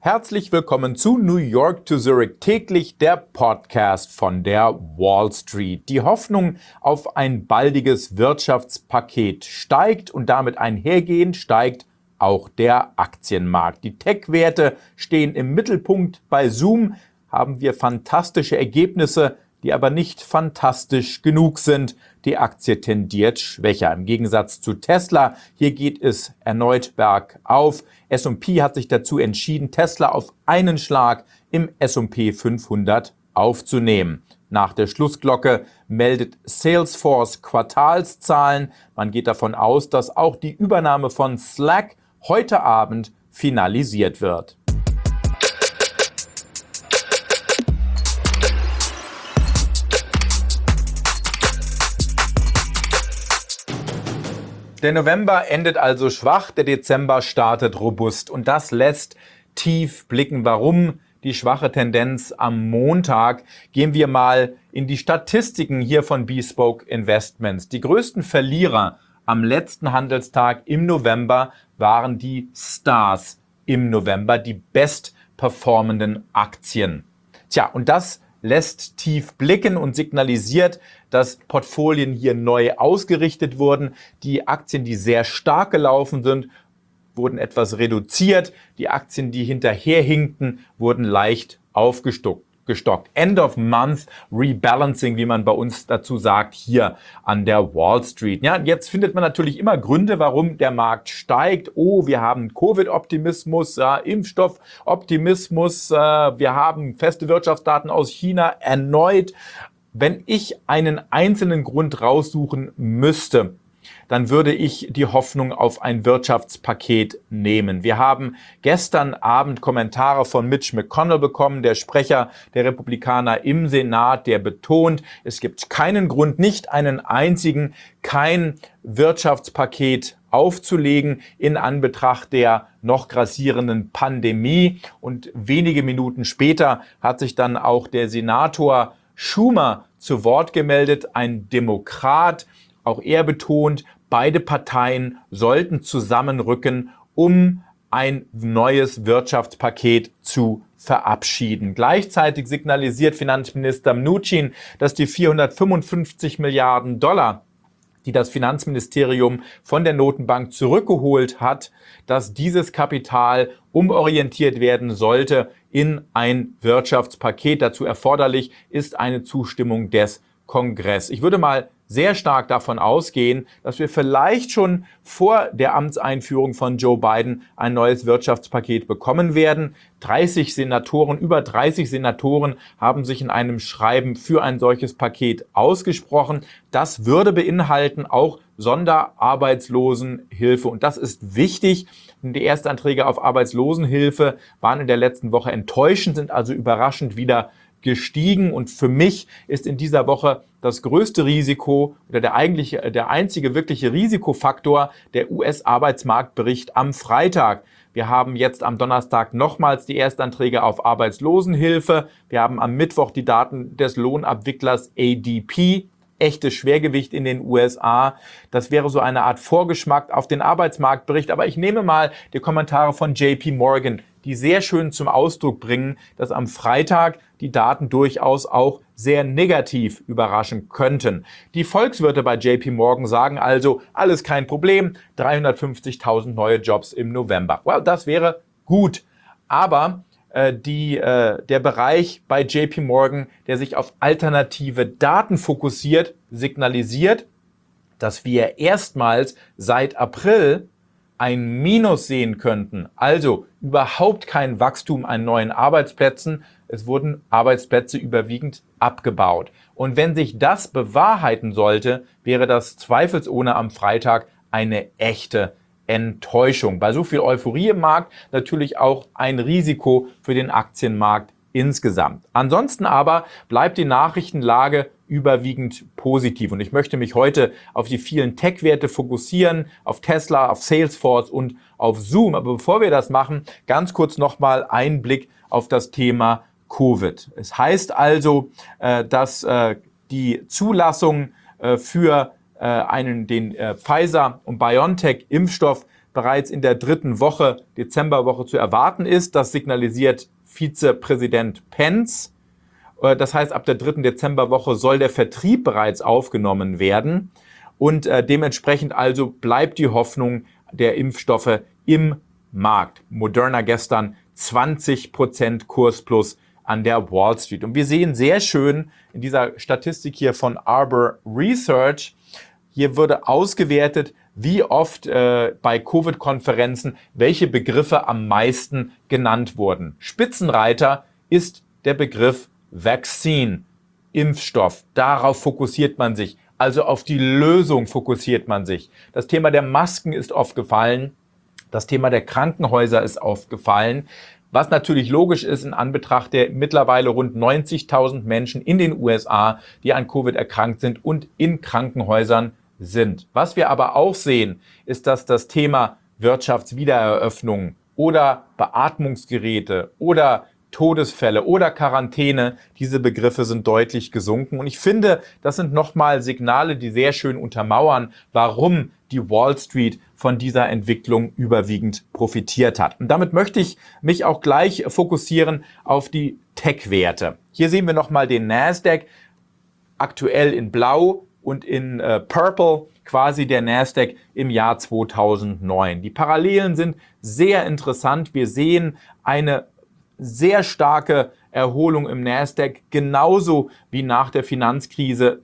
Herzlich willkommen zu New York to Zurich täglich, der Podcast von der Wall Street. Die Hoffnung auf ein baldiges Wirtschaftspaket steigt und damit einhergehend steigt auch der Aktienmarkt. Die Tech-Werte stehen im Mittelpunkt. Bei Zoom haben wir fantastische Ergebnisse, die aber nicht fantastisch genug sind. Die Aktie tendiert schwächer. Im Gegensatz zu Tesla, hier geht es erneut bergauf. S&P hat sich dazu entschieden, Tesla auf einen Schlag im S&P 500 aufzunehmen. Nach der Schlussglocke meldet Salesforce Quartalszahlen. Man geht davon aus, dass auch die Übernahme von Slack heute Abend finalisiert wird. Der November endet also schwach, der Dezember startet robust und das lässt tief blicken. Warum die schwache Tendenz am Montag? Gehen wir mal in die Statistiken hier von Bespoke Investments. Die größten Verlierer am letzten Handelstag im November waren die Stars im November, die bestperformenden Aktien. Tja, und das lässt tief blicken und signalisiert, dass Portfolien hier neu ausgerichtet wurden. Die Aktien, die sehr stark gelaufen sind, wurden etwas reduziert. Die Aktien, die hinterherhinkten, wurden leicht aufgestockt. End of Month Rebalancing, wie man bei uns dazu sagt, hier an der Wall Street. Ja, jetzt findet man natürlich immer Gründe, warum der Markt steigt. Oh, wir haben Covid-Optimismus, ja, Impfstoff-Optimismus, wir haben feste Wirtschaftsdaten aus China erneut. Wenn ich einen einzelnen Grund raussuchen müsste, dann würde ich die Hoffnung auf ein Wirtschaftspaket nehmen. Wir haben gestern Abend Kommentare von Mitch McConnell bekommen, der Sprecher der Republikaner im Senat, der betont, es gibt keinen Grund, nicht einen einzigen, kein Wirtschaftspaket aufzulegen in Anbetracht der noch grassierenden Pandemie. Und wenige Minuten später hat sich dann auch der Senator Schumer zu Wort gemeldet, ein Demokrat. Auch er betont, beide Parteien sollten zusammenrücken, um ein neues Wirtschaftspaket zu verabschieden. Gleichzeitig signalisiert Finanzminister Mnuchin, dass die 455 Milliarden Dollar, die das Finanzministerium von der Notenbank zurückgeholt hat, dass dieses Kapital umorientiert werden sollte in ein Wirtschaftspaket. Dazu erforderlich ist eine Zustimmung des Kongress. Ich würde mal sehr stark davon ausgehen, dass wir vielleicht schon vor der Amtseinführung von Joe Biden ein neues Wirtschaftspaket bekommen werden. Über 30 Senatoren haben sich in einem Schreiben für ein solches Paket ausgesprochen. Das würde beinhalten auch Sonderarbeitslosenhilfe. Und das ist wichtig. Die Erstanträge auf Arbeitslosenhilfe waren in der letzten Woche enttäuschend, sind also überraschend wieder gestiegen. Und für mich ist in dieser Woche das größte Risiko oder der einzige wirkliche Risikofaktor der US-Arbeitsmarktbericht am Freitag. Wir haben jetzt am Donnerstag nochmals die Erstanträge auf Arbeitslosenhilfe. Wir haben am Mittwoch die Daten des Lohnabwicklers ADP. Echtes Schwergewicht in den USA. Das wäre so eine Art Vorgeschmack auf den Arbeitsmarktbericht. Aber ich nehme mal die Kommentare von JP Morgan, die sehr schön zum Ausdruck bringen, dass am Freitag die Daten durchaus auch sehr negativ überraschen könnten. Die Volkswirte bei JP Morgan sagen also, alles kein Problem, 350.000 neue Jobs im November. Well, das wäre gut. Aber der Bereich bei JP Morgan, der sich auf alternative Daten fokussiert, signalisiert, dass wir erstmals seit April ein Minus sehen könnten. Also überhaupt kein Wachstum an neuen Arbeitsplätzen. Es wurden Arbeitsplätze überwiegend abgebaut. Und wenn sich das bewahrheiten sollte, wäre das zweifelsohne am Freitag eine echte Enttäuschung. Bei so viel Euphorie im Markt natürlich auch ein Risiko für den Aktienmarkt insgesamt. Ansonsten aber bleibt die Nachrichtenlage überwiegend positiv. Und ich möchte mich heute auf die vielen Tech-Werte fokussieren, auf Tesla, auf Salesforce und auf Zoom. Aber bevor wir das machen, ganz kurz nochmal ein Blick auf das Thema Covid. Es heißt also, dass die Zulassung für den Pfizer- und BioNTech-Impfstoff bereits in der 3. Woche, Dezemberwoche zu erwarten ist. Das signalisiert Vizepräsident Pence. Das heißt, ab der 3. Dezemberwoche soll der Vertrieb bereits aufgenommen werden. Und dementsprechend also bleibt die Hoffnung der Impfstoffe im Markt. Moderna gestern 20% Kursplus an der Wall Street. Und wir sehen sehr schön in dieser Statistik hier von Arbor Research, hier wurde ausgewertet, wie oft bei Covid-Konferenzen welche Begriffe am meisten genannt wurden. Spitzenreiter ist der Begriff Vaccine, Impfstoff. Darauf fokussiert man sich, also auf die Lösung fokussiert man sich. Das Thema der Masken ist oft gefallen, das Thema der Krankenhäuser ist oft gefallen. Was natürlich logisch ist in Anbetracht der mittlerweile rund 90.000 Menschen in den USA, die an Covid erkrankt sind und in Krankenhäusern sind. Was wir aber auch sehen, ist, dass das Thema Wirtschaftswiedereröffnung oder Beatmungsgeräte oder Todesfälle oder Quarantäne, diese Begriffe sind deutlich gesunken. Und ich finde, das sind nochmal Signale, die sehr schön untermauern, warum die Wall Street von dieser Entwicklung überwiegend profitiert hat. Und damit möchte ich mich auch gleich fokussieren auf die Tech-Werte. Hier sehen wir nochmal den Nasdaq, aktuell in Blau und in Purple, quasi der Nasdaq im Jahr 2009. Die Parallelen sind sehr interessant. Wir sehen eine sehr starke Erholung im Nasdaq, genauso wie nach der Finanzkrise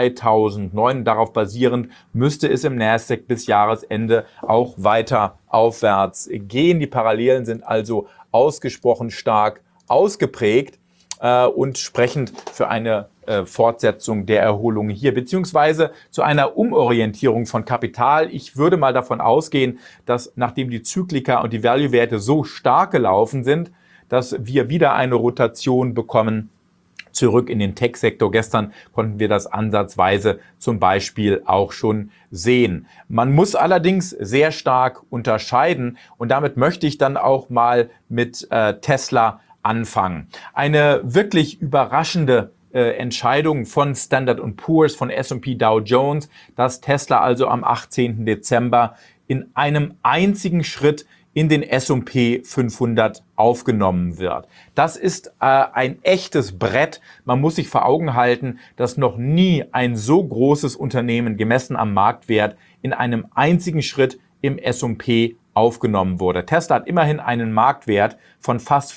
2009. Darauf basierend müsste es im Nasdaq bis Jahresende auch weiter aufwärts gehen. Die Parallelen sind also ausgesprochen stark ausgeprägt und sprechend für eine Fortsetzung der Erholung hier, beziehungsweise zu einer Umorientierung von Kapital. Ich würde mal davon ausgehen, dass nachdem die Zyklika und die Value-Werte so stark gelaufen sind, dass wir wieder eine Rotation bekommen zurück in den Tech-Sektor. Gestern konnten wir das ansatzweise zum Beispiel auch schon sehen. Man muss allerdings sehr stark unterscheiden und damit möchte ich dann auch mal mit Tesla anfangen. Eine wirklich überraschende Entscheidung von Standard & Poor's, von S&P Dow Jones, dass Tesla also am 18. Dezember in einem einzigen Schritt in den S&P 500 aufgenommen wird. Das ist ein echtes Brett. Man muss sich vor Augen halten, dass noch nie ein so großes Unternehmen gemessen am Marktwert in einem einzigen Schritt im S&P aufgenommen wurde. Tesla hat immerhin einen Marktwert von fast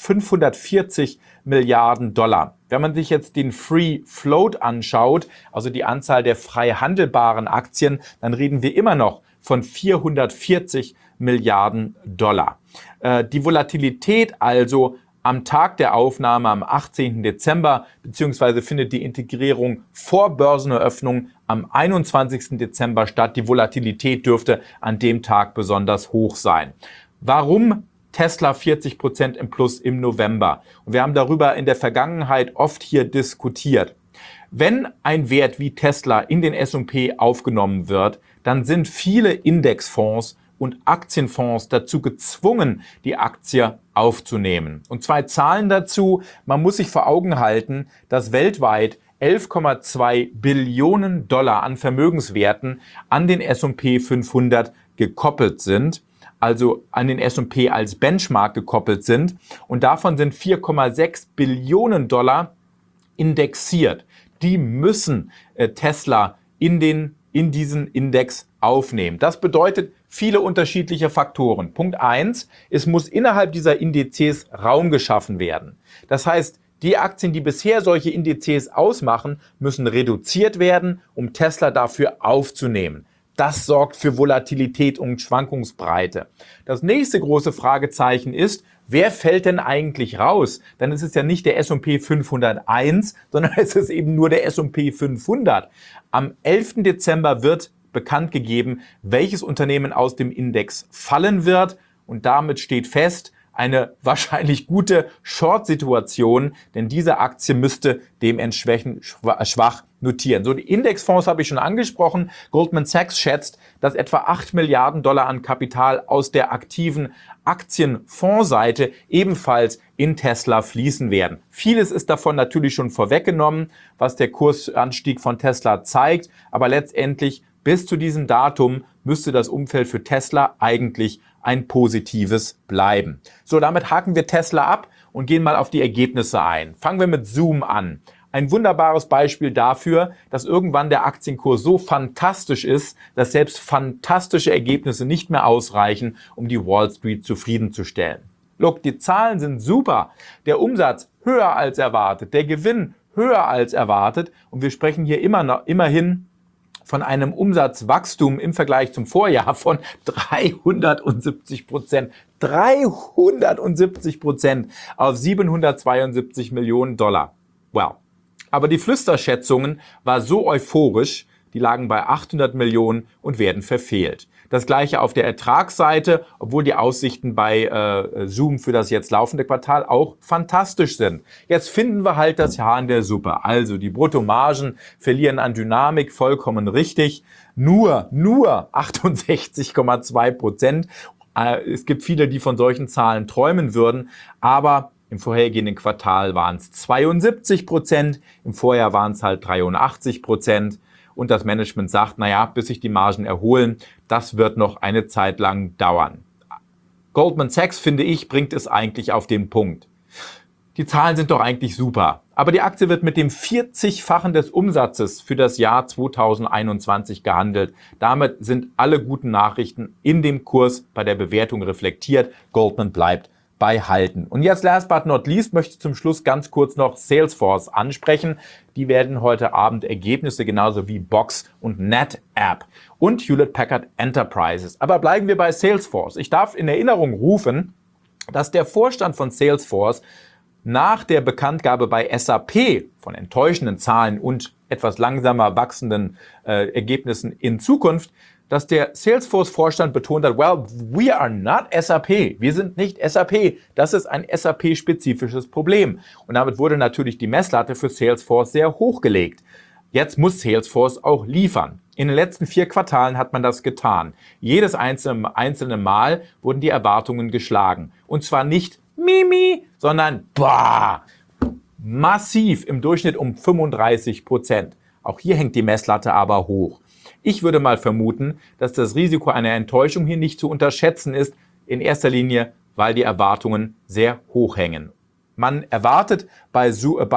540 Milliarden Dollar. Wenn man sich jetzt den Free Float anschaut, also die Anzahl der frei handelbaren Aktien, dann reden wir immer noch von 440 Milliarden Dollar. Die Volatilität also am Tag der Aufnahme am 18. Dezember, beziehungsweise findet die Integrierung vor Börseneröffnung am 21. Dezember statt. Die Volatilität dürfte an dem Tag besonders hoch sein. Warum Tesla 40% im Plus im November? Und wir haben darüber in der Vergangenheit oft hier diskutiert. Wenn ein Wert wie Tesla in den S&P aufgenommen wird, dann sind viele Indexfonds und Aktienfonds dazu gezwungen, die Aktie aufzunehmen. Und zwei Zahlen dazu. Man muss sich vor Augen halten, dass weltweit 11,2 Billionen Dollar an Vermögenswerten an den S&P 500 gekoppelt sind, also an den S&P als Benchmark gekoppelt sind. Und davon sind 4,6 Billionen Dollar indexiert. Die müssen Tesla in diesen Index aufnehmen. Das bedeutet viele unterschiedliche Faktoren. Punkt 1, es muss innerhalb dieser Indizes Raum geschaffen werden. Das heißt, die Aktien, die bisher solche Indizes ausmachen, müssen reduziert werden, um Tesla dafür aufzunehmen. Das sorgt für Volatilität und Schwankungsbreite. Das nächste große Fragezeichen ist, wer fällt denn eigentlich raus? Dann ist es ja nicht der S&P 501, sondern es ist eben nur der S&P 500. Am 11. Dezember wird bekannt gegeben, welches Unternehmen aus dem Index fallen wird. Und damit steht fest, eine wahrscheinlich gute Short-Situation, denn diese Aktie müsste dementsprechend schwach notieren. So, die Indexfonds habe ich schon angesprochen. Goldman Sachs schätzt, dass etwa 8 Milliarden Dollar an Kapital aus der aktiven Aktienfondsseite ebenfalls in Tesla fließen werden. Vieles ist davon natürlich schon vorweggenommen, was der Kursanstieg von Tesla zeigt, aber letztendlich bis zu diesem Datum müsste das Umfeld für Tesla eigentlich ein positives bleiben. So, damit haken wir Tesla ab und gehen mal auf die Ergebnisse ein. Fangen wir mit Zoom an. Ein wunderbares Beispiel dafür, dass irgendwann der Aktienkurs so fantastisch ist, dass selbst fantastische Ergebnisse nicht mehr ausreichen, um die Wall Street zufriedenzustellen. Look, die Zahlen sind super. Der Umsatz höher als erwartet, der Gewinn höher als erwartet und wir sprechen hier immerhin von einem Umsatzwachstum im Vergleich zum Vorjahr von 370%. 370% auf 772 Millionen Dollar. Wow. Aber die Flüsterschätzungen war so euphorisch, die lagen bei 800 Millionen und werden verfehlt. Das gleiche auf der Ertragsseite, obwohl die Aussichten bei Zoom für das jetzt laufende Quartal auch fantastisch sind. Jetzt finden wir halt das Haar in der Suppe. Also die Bruttomargen verlieren an Dynamik, vollkommen richtig. Nur 68,2%. Es gibt viele, die von solchen Zahlen träumen würden, aber im vorhergehenden Quartal waren es 72%, im Vorjahr waren es halt 83%. Und das Management sagt, naja, bis sich die Margen erholen, das wird noch eine Zeit lang dauern. Goldman Sachs, finde ich, bringt es eigentlich auf den Punkt. Die Zahlen sind doch eigentlich super. Aber die Aktie wird mit dem 40-fachen des Umsatzes für das Jahr 2021 gehandelt. Damit sind alle guten Nachrichten in dem Kurs bei der Bewertung reflektiert. Goldman bleibt bei Halten. Und jetzt last but not least möchte ich zum Schluss ganz kurz noch Salesforce ansprechen. Die werden heute Abend Ergebnisse genauso wie Box und NetApp und Hewlett-Packard Enterprises. Aber bleiben wir bei Salesforce. Ich darf in Erinnerung rufen, dass der Vorstand von Salesforce nach der Bekanntgabe bei SAP von enttäuschenden Zahlen und etwas langsamer wachsenden Ergebnissen in Zukunft, dass der Salesforce-Vorstand betont hat, well, we are not SAP. Wir sind nicht SAP. Das ist ein SAP-spezifisches Problem. Und damit wurde natürlich die Messlatte für Salesforce sehr hochgelegt. Jetzt muss Salesforce auch liefern. In den letzten 4 Quartalen hat man das getan. Jedes einzelne Mal wurden die Erwartungen geschlagen. Und zwar nicht Mimi, sondern massiv im Durchschnitt um 35%. Auch hier hängt die Messlatte aber hoch. Ich würde mal vermuten, dass das Risiko einer Enttäuschung hier nicht zu unterschätzen ist, in erster Linie, weil die Erwartungen sehr hoch hängen. Man erwartet bei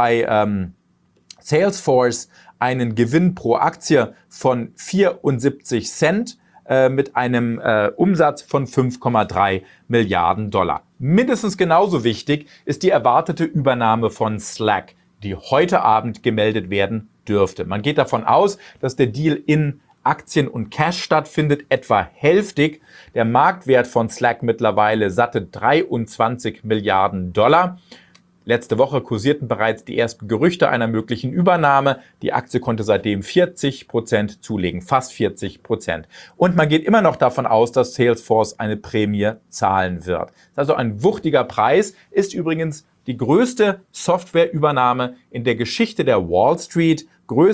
Salesforce einen Gewinn pro Aktie von 74 Cent mit einem Umsatz von 5,3 Milliarden Dollar. Mindestens genauso wichtig ist die erwartete Übernahme von Slack, die heute Abend gemeldet werden dürfte. Man geht davon aus, dass der Deal in Aktien und Cash stattfindet, etwa hälftig. Der Marktwert von Slack mittlerweile satte 23 Milliarden Dollar. Letzte Woche kursierten bereits die ersten Gerüchte einer möglichen Übernahme. Die Aktie konnte seitdem 40% zulegen, fast 40%. Und man geht immer noch davon aus, dass Salesforce eine Prämie zahlen wird. Das ist also ein wuchtiger Preis, ist übrigens die größte Softwareübernahme in der Geschichte der Wall Street,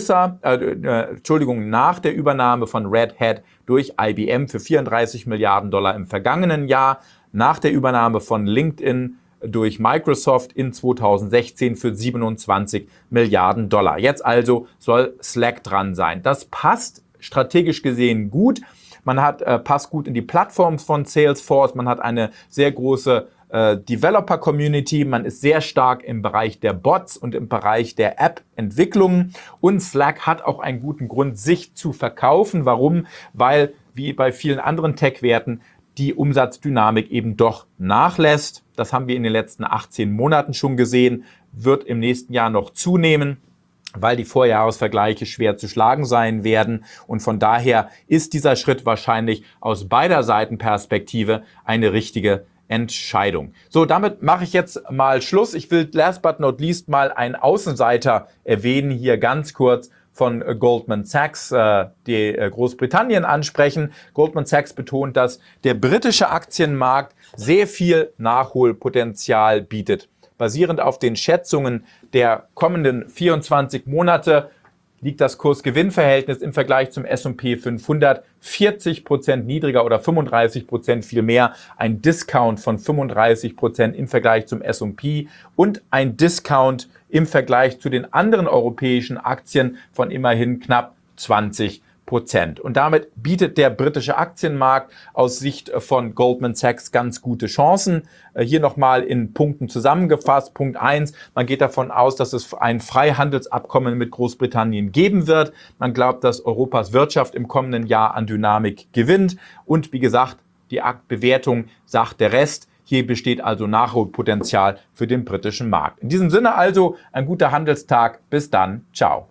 nach der Übernahme von Red Hat durch IBM für 34 Milliarden Dollar im vergangenen Jahr, nach der Übernahme von LinkedIn durch Microsoft in 2016 für 27 Milliarden Dollar. Jetzt also soll Slack dran sein. Das passt strategisch gesehen gut. Passt gut in die Plattform von Salesforce. Man hat eine sehr große Developer-Community, man ist sehr stark im Bereich der Bots und im Bereich der App-Entwicklung und Slack hat auch einen guten Grund, sich zu verkaufen. Warum? Weil, wie bei vielen anderen Tech-Werten, die Umsatzdynamik eben doch nachlässt. Das haben wir in den letzten 18 Monaten schon gesehen, wird im nächsten Jahr noch zunehmen, weil die Vorjahresvergleiche schwer zu schlagen sein werden. Und von daher ist dieser Schritt wahrscheinlich aus beider Seiten Perspektive eine richtige Entscheidung. So, damit mache ich jetzt mal Schluss. Ich will last but not least mal einen Außenseiter erwähnen, hier ganz kurz von Goldman Sachs, die Großbritannien ansprechen. Goldman Sachs betont, dass der britische Aktienmarkt sehr viel Nachholpotenzial bietet. Basierend auf den Schätzungen der kommenden 24 Monate liegt das Kurs-Gewinn-Verhältnis im Vergleich zum S&P 500 40% niedriger oder 35% viel mehr. Ein Discount von 35% im Vergleich zum S&P und ein Discount im Vergleich zu den anderen europäischen Aktien von immerhin knapp 20%. Und damit bietet der britische Aktienmarkt aus Sicht von Goldman Sachs ganz gute Chancen. Hier nochmal in Punkten zusammengefasst. Punkt 1, man geht davon aus, dass es ein Freihandelsabkommen mit Großbritannien geben wird. Man glaubt, dass Europas Wirtschaft im kommenden Jahr an Dynamik gewinnt. Und wie gesagt, die Bewertung sagt der Rest. Hier besteht also Nachholpotenzial für den britischen Markt. In diesem Sinne also ein guter Handelstag. Bis dann. Ciao.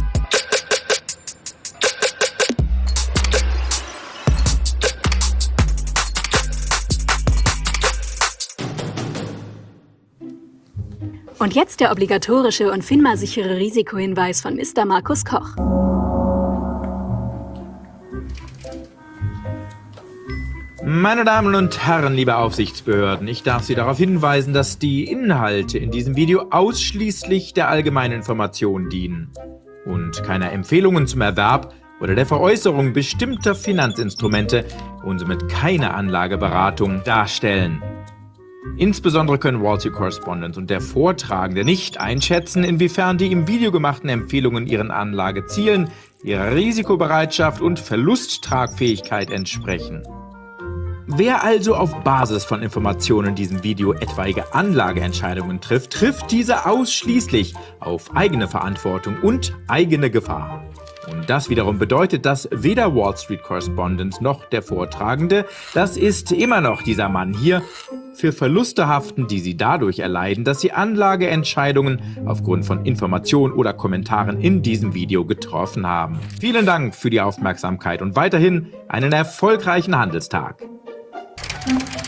Und jetzt der obligatorische und FINMA-sichere Risikohinweis von Mr. Markus Koch. Meine Damen und Herren, liebe Aufsichtsbehörden, ich darf Sie darauf hinweisen, dass die Inhalte in diesem Video ausschließlich der allgemeinen Information dienen und keiner Empfehlungen zum Erwerb oder der Veräußerung bestimmter Finanzinstrumente und somit keine Anlageberatung darstellen. Insbesondere können Wall Street Correspondent und der Vortragende nicht einschätzen, inwiefern die im Video gemachten Empfehlungen ihren Anlagezielen, ihrer Risikobereitschaft und Verlusttragfähigkeit entsprechen. Wer also auf Basis von Informationen in diesem Video etwaige Anlageentscheidungen trifft, trifft diese ausschließlich auf eigene Verantwortung und eigene Gefahr. Und das wiederum bedeutet, dass weder Wall Street Correspondent noch der Vortragende, das ist immer noch dieser Mann hier, für Verluste haften, die sie dadurch erleiden, dass sie Anlageentscheidungen aufgrund von Informationen oder Kommentaren in diesem Video getroffen haben. Vielen Dank für die Aufmerksamkeit und weiterhin einen erfolgreichen Handelstag.